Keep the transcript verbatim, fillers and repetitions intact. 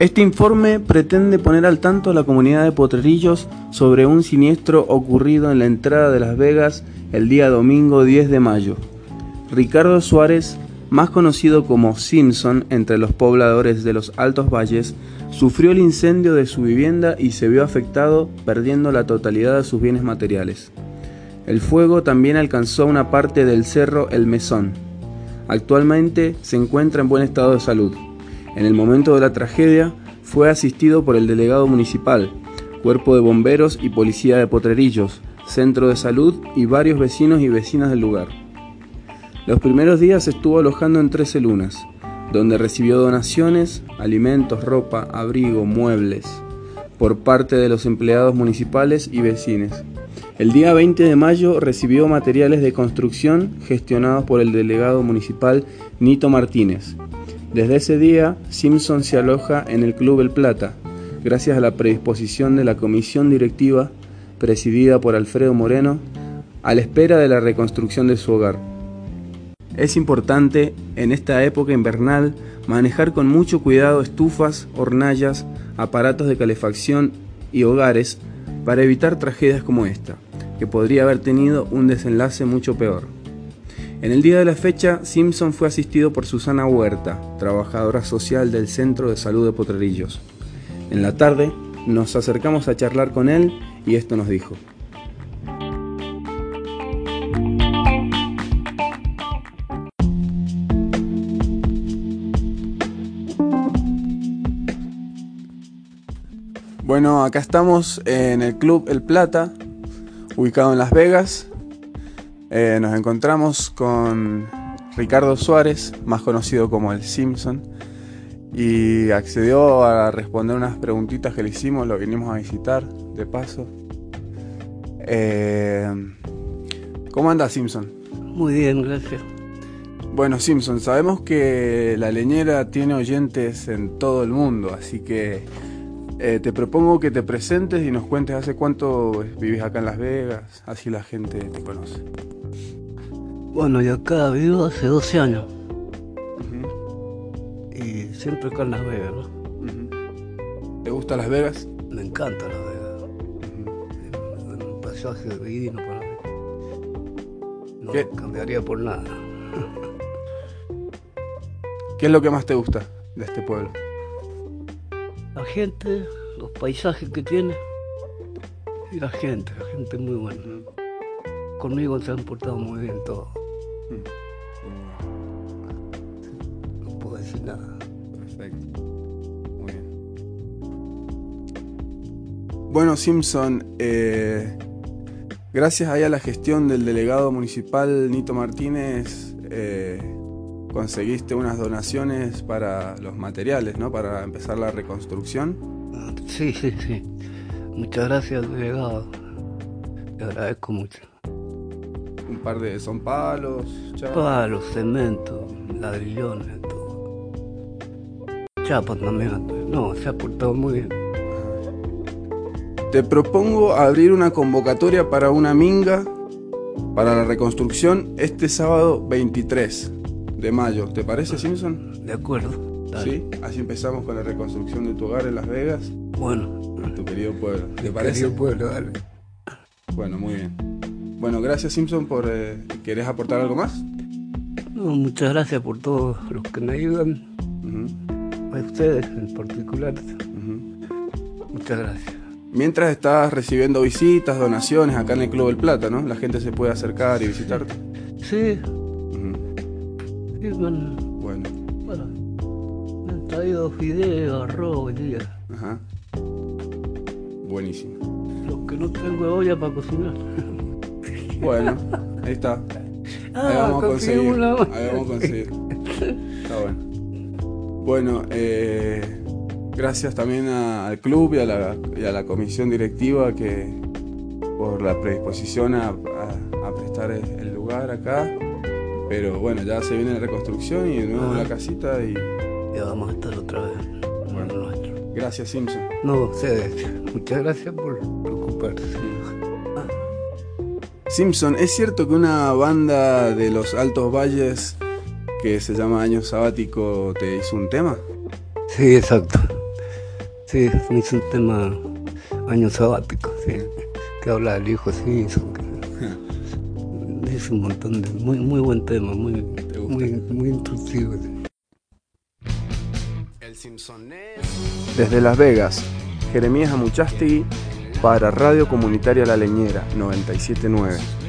Este informe pretende poner al tanto a la comunidad de Potrerillos sobre un siniestro ocurrido en la entrada de Las Vegas el día domingo diez de mayo. Ricardo Suárez, más conocido como Simpson entre los pobladores de los Altos Valles, sufrió el incendio de su vivienda y se vio afectado, perdiendo la totalidad de sus bienes materiales. El fuego también alcanzó una parte del cerro El Mesón. Actualmente se encuentra en buen estado de salud. En el momento de la tragedia fue asistido por el delegado municipal, cuerpo de bomberos y policía de Potrerillos, centro de salud y varios vecinos y vecinas del lugar. Los primeros días estuvo alojando en Trece Lunas, donde recibió donaciones, alimentos, ropa, abrigo, muebles, por parte de los empleados municipales y vecinos. El día veinte de mayo recibió materiales de construcción gestionados por el delegado municipal Nito Martínez. Desde ese día, Simpson se aloja en el Club El Plata, gracias a la predisposición de la comisión directiva, presidida por Alfredo Moreno, a la espera de la reconstrucción de su hogar. Es importante, en esta época invernal, manejar con mucho cuidado estufas, hornallas, aparatos de calefacción y hogares para evitar tragedias como esta, que podría haber tenido un desenlace mucho peor. En el día de la fecha, Simpson fue asistido por Susana Huerta, trabajadora social del Centro de Salud de Potrerillos. En la tarde, nos acercamos a charlar con él y esto nos dijo. Bueno, acá estamos en el Club El Plata, ubicado en Las Vegas. Eh, nos encontramos con Ricardo Suárez, más conocido como el Simpson, y accedió a responder unas preguntitas que le hicimos, lo vinimos a visitar, de paso. Eh, ¿Cómo anda, Simpson? Muy bien, gracias. Bueno, Simpson, sabemos que La Leñera tiene oyentes en todo el mundo, así que eh, te propongo que te presentes y nos cuentes hace cuánto vivís acá en Las Vegas, así la gente te conoce. Bueno, yo acá vivo hace doce años. Uh-huh. Y siempre acá en Las Vegas, ¿no? Uh-huh. ¿Te gusta Las Vegas? Me encanta Las Vegas. Uh-huh. Es un paisaje divino para mí. No ¿Qué? Cambiaría por nada. ¿Qué es lo que más te gusta de este pueblo? La gente, los paisajes que tiene y la gente, la gente es muy buena. Uh-huh. Conmigo se han portado muy bien todos. No puedo decir nada. Perfecto. Muy bien. Bueno, Simpson, eh, gracias ahí a la gestión del delegado municipal Nito Martínez, eh, conseguiste unas donaciones para los materiales, ¿no? Para empezar la reconstrucción. Sí, sí, sí. Muchas gracias, delegado. Te agradezco mucho. Un par de... son palos, chapas. Palos, cemento, ladrillones, todo. Chapas también. No, se ha portado muy bien. Te propongo abrir una convocatoria para una minga para la reconstrucción este sábado veintitrés de mayo. ¿Te parece, Simpson? De acuerdo. Dale. Sí, así empezamos con la reconstrucción de tu hogar en Las Vegas. Bueno. Tu querido pueblo. ¿Te Mi parece? querido pueblo, dale. Bueno, muy bien. Bueno, gracias, Simpson, por... Eh, ¿querés aportar algo más? No, muchas gracias por todos los que me ayudan. Uh-huh. A ustedes en particular. Uh-huh. Muchas gracias. Mientras estás recibiendo visitas, donaciones acá en el Club El Plata, ¿no? La gente se puede acercar y visitarte. Sí. Uh-huh. Sí, man. Bueno. Bueno, me han traído fideos, arroz hoy día. Ajá. Buenísimo. Lo que no tengo es olla para cocinar. Bueno, ahí está. Ah, ahí vamos a conseguir. una... Ahí vamos a conseguir. Está bueno. Bueno, eh, gracias también a, al club y a, la, y a la comisión directiva que por la predisposición a, a, a prestar el, el lugar acá. Pero bueno, ya se viene la reconstrucción y de nuevo ah. la casita y... Ya vamos a estar otra vez. Bueno, nuestro. Gracias, Simpson. No, ustedes. Muchas gracias por preocuparse. Ah. Simpson, ¿es cierto que una banda de los Altos Valles que se llama Año Sabático te hizo un tema? Sí, exacto. Sí, me hizo un tema año sabático, sí, que habla del hijo Simpson. Que dice un montón de. Muy, muy buen tema, muy, muy, muy instructivo. Desde Las Vegas, Jeremías Amuchastegui para Radio Comunitaria La Leñera noventa y siete punto nueve.